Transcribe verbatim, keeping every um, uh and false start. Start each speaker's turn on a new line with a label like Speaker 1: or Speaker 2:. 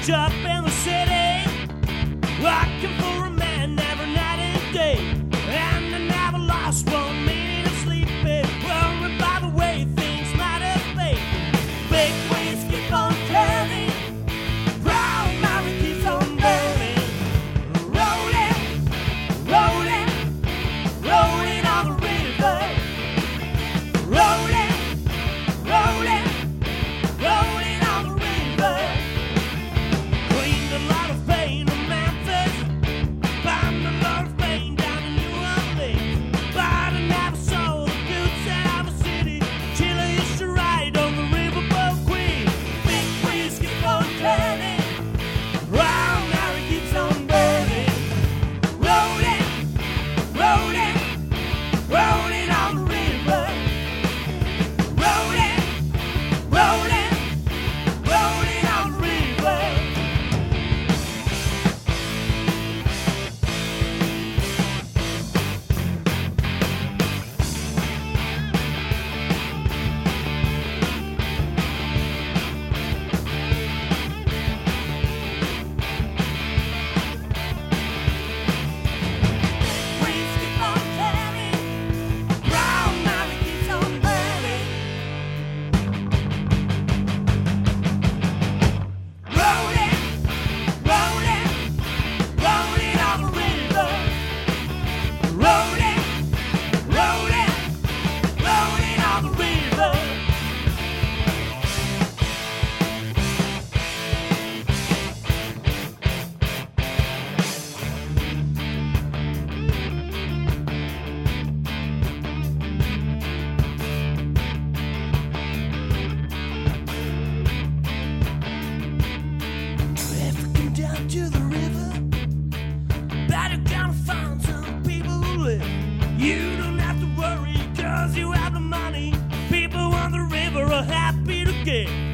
Speaker 1: wage up in the city, working for a man every night and day, and I never lost one minute of sleeping, worried by the way things might have been. Big wheels keep on turning, Proud Mary keeps on burning, rolling, rolling, rolling on the river, rolling, rolling, rolling on the river. Cleaned a lot of pain in Memphis, bombed a lot of pain down in New Orleans, but I never saw the good side of the city. Chile used to ride on the riverboat Queen. Big wheels keep on turning, Proud Mary keeps on burning, rolling, rolling, rolling on the river, rolling, rolling, rolling on the river. Wheels keep on turning, Proud Mary keeps on burning, rolling, rolling, rolling on the river, rolling, rolling, rolling on the river. If you come down to the river, better gonna find some people who live. You don't have to worry, cause you have the money. People on the river are happy to give.